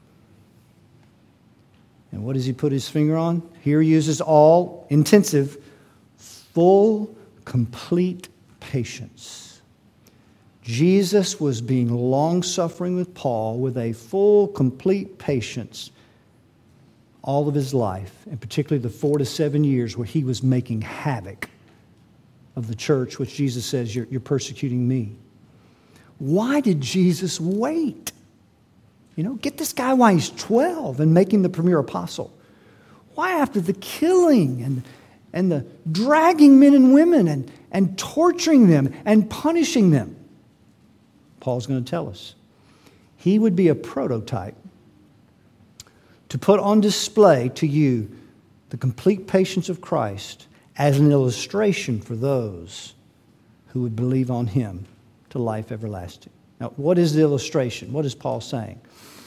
[SPEAKER 1] And what does he put his finger on? Here he uses all, intensive, full, complete patience. Jesus was being long-suffering with Paul with a full, complete patience all of his life, and particularly the four to seven years where he was making havoc of the church, which Jesus says, you're, you're persecuting me. Why did Jesus wait? You know, get this guy while he's twelve and make him the premier apostle. Why after the killing and, and the dragging men and women and, and torturing them and punishing them? Paul's going to tell us. He would be a prototype to put on display to you the complete patience of Christ as an illustration for those who would believe on him to life everlasting. Now, what is the illustration? What is Paul saying?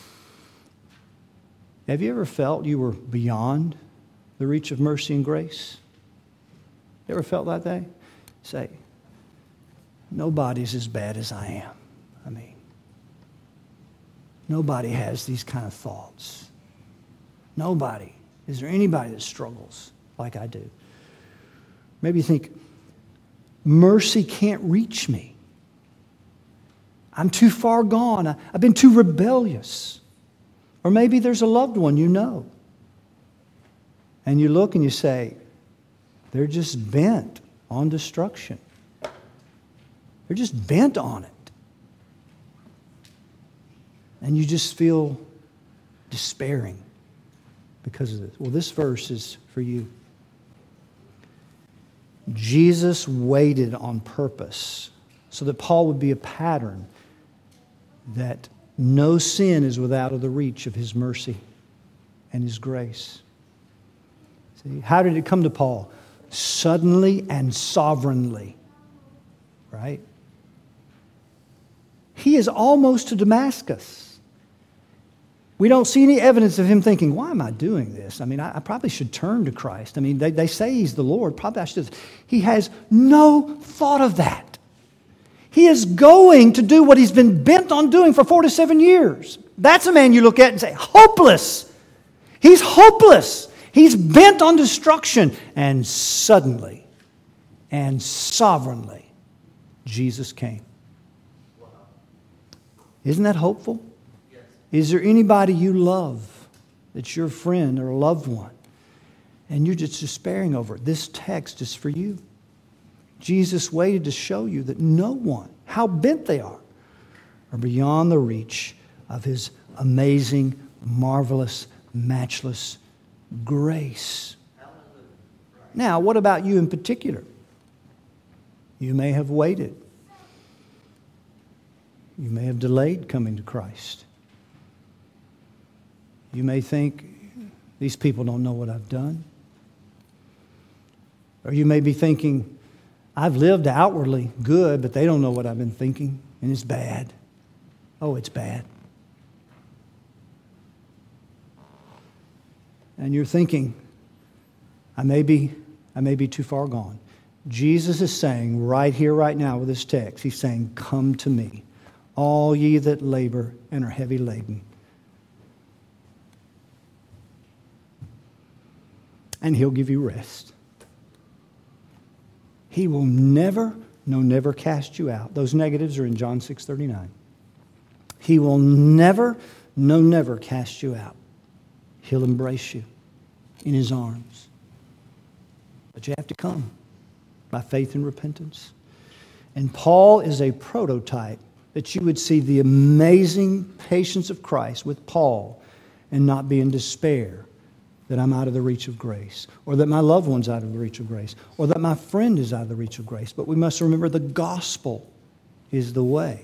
[SPEAKER 1] Have you ever felt you were beyond the reach of mercy and grace? You ever felt that day? Say, nobody's as bad as I am. I mean, nobody has these kind of thoughts. Nobody. Is there anybody that struggles like I do? Maybe you think, mercy can't reach me. I'm too far gone. I, I've been too rebellious. Or maybe there's a loved one you know. And you look and you say, they're just bent on destruction. They're just bent on it. And you just feel despairing because of this. Well, this verse is for you. Jesus waited on purpose so that Paul would be a pattern that no sin is without of the reach of his mercy and his grace. See, how did it come to Paul? Suddenly and sovereignly. Right? He is almost to Damascus. We don't see any evidence of him thinking, why am I doing this? I mean, I, I probably should turn to Christ. I mean, they, they say he's the Lord. Probably I should. He has no thought of that. He is going to do what he's been bent on doing for four to seven years. That's a man you look at and say, hopeless. He's hopeless. He's bent on destruction. And suddenly and sovereignly, Jesus came. Isn't that hopeful? Yes. Is there anybody you love that's your friend or a loved one and you're just despairing over it? This text is for you. Jesus waited to show you that no one, how bent they are, are beyond the reach of his amazing, marvelous, matchless grace. Now, what about you in particular? You may have waited. You may have delayed coming to Christ. You may think, these people don't know what I've done. Or you may be thinking, I've lived outwardly good, but they don't know what I've been thinking, and it's bad. Oh, it's bad. And you're thinking, I may be, I may be too far gone. Jesus is saying right here, right now with this text, he's saying, come to me, all ye that labor and are heavy laden. And he'll give you rest. He will never, no, never cast you out. Those negatives are in John six thirty-nine. He will never, no, never cast you out. He'll embrace you in His arms. But you have to come by faith and repentance. And Paul is a prototype that you would see the amazing patience of Christ with Paul and not be in despair that I'm out of the reach of grace, or that my loved one's out of the reach of grace, or that my friend is out of the reach of grace. But we must remember the gospel is the way.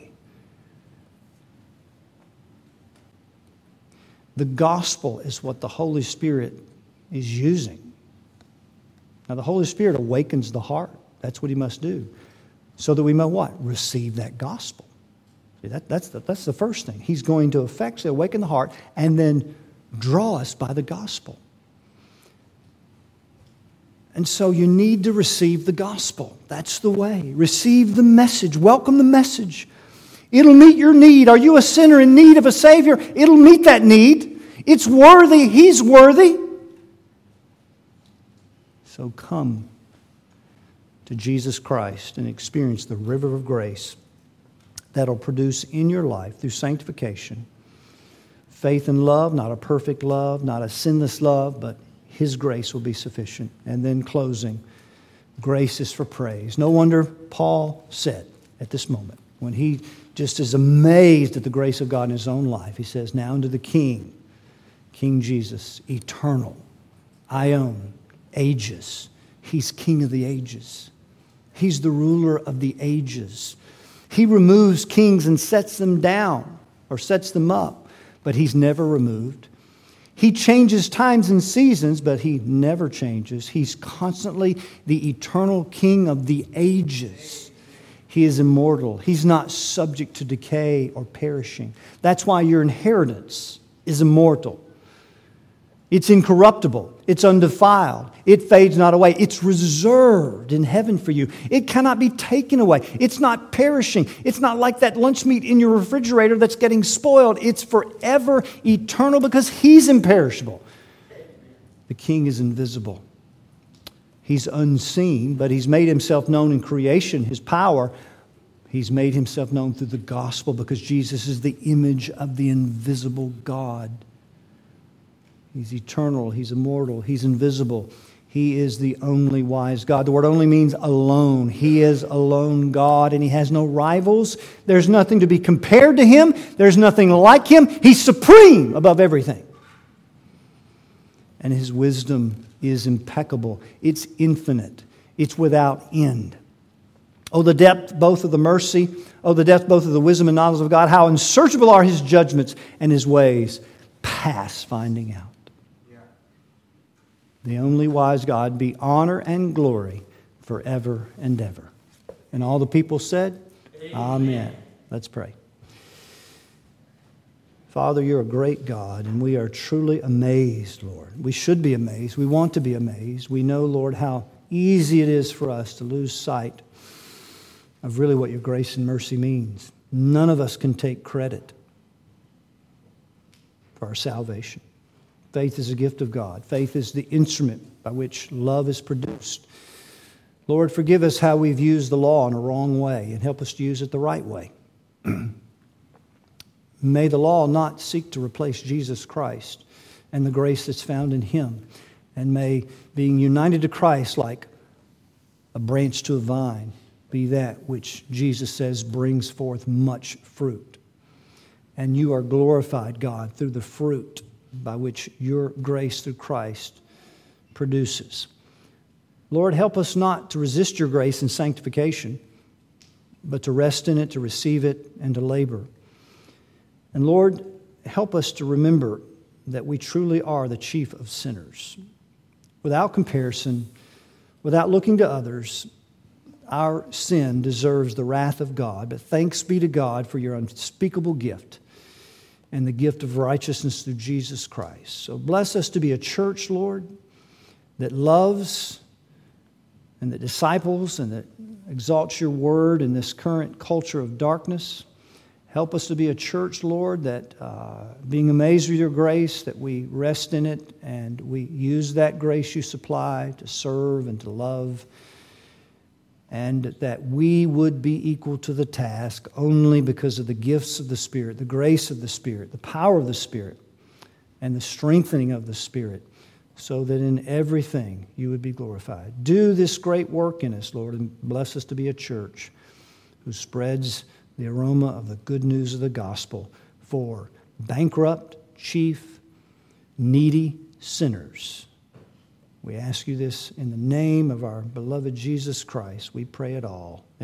[SPEAKER 1] The gospel is what the Holy Spirit is using. Now, the Holy Spirit awakens the heart. That's what He must do. So that we may what? Receive that gospel. See, that, that's, the, that's the first thing. He's going to effectually awaken the heart and then draw us by the gospel. And so you need to receive the gospel. That's the way. Receive the message. Welcome the message. It'll meet your need. Are you a sinner in need of a Savior? It'll meet that need. It's worthy. He's worthy. So come to Jesus Christ and experience the river of grace that'll produce in your life through sanctification faith and love, not a perfect love, not a sinless love, but His grace will be sufficient. And then closing, grace is for praise. No wonder Paul said at this moment, when he just is amazed at the grace of God in his own life, he says, now unto the King, King Jesus, eternal, Ion, ages. He's King of the ages. He's the ruler of the ages. He removes kings and sets them down or sets them up, but He's never removed. He changes times and seasons, but He never changes. He's constantly the eternal King of the ages. He is immortal. He's not subject to decay or perishing. That's why your inheritance is immortal. It's incorruptible. It's undefiled. It fades not away. It's reserved in heaven for you. It cannot be taken away. It's not perishing. It's not like that lunch meat in your refrigerator that's getting spoiled. It's forever eternal because He's imperishable. The King is invisible. He's unseen, but He's made Himself known in creation, His power. He's made Himself known through the gospel because Jesus is the image of the invisible God. He's eternal. He's immortal. He's invisible. He is the only wise God. The word only means alone. He is alone God, and He has no rivals. There's nothing to be compared to Him. There's nothing like Him. He's supreme above everything. And His wisdom is impeccable. It's infinite. It's without end. Oh, the depth both of the mercy. Oh, the depth both of the wisdom and knowledge of God. How unsearchable are His judgments and His ways past finding out. The only wise God be honor and glory forever and ever. And all the people said, Amen. Amen. Let's pray. Father, You're a great God, and we are truly amazed, Lord. We should be amazed. We want to be amazed. We know, Lord, how easy it is for us to lose sight of really what Your grace and mercy means. None of us can take credit for our salvation. Faith is a gift of God. Faith is the instrument by which love is produced. Lord, forgive us how we've used the law in a wrong way and help us to use it the right way. May the law not seek to replace Jesus Christ and the grace that's found in Him. And may being united to Christ like a branch to a vine be that which Jesus says brings forth much fruit. And You are glorified, God, through the fruit by which Your grace through Christ produces. Lord, help us not to resist Your grace in sanctification, but to rest in it, to receive it, and to labor. And Lord, help us to remember that we truly are the chief of sinners. Without comparison, without looking to others, our sin deserves the wrath of God. But thanks be to God for Your unspeakable gift and the gift of righteousness through Jesus Christ. So bless us to be a church, Lord, that loves and that disciples and that exalts Your word in this current culture of darkness. Help us to be a church, Lord, that uh, being amazed with Your grace, that we rest in it and we use that grace You supply to serve and to love and that we would be equal to the task only because of the gifts of the Spirit, the grace of the Spirit, the power of the Spirit, and the strengthening of the Spirit, so that in everything you would be glorified. Do this great work in us, Lord, and bless us to be a church who spreads the aroma of the good news of the gospel for bankrupt, chief, needy sinners. We ask you this in the name of our beloved Jesus Christ. We pray it all.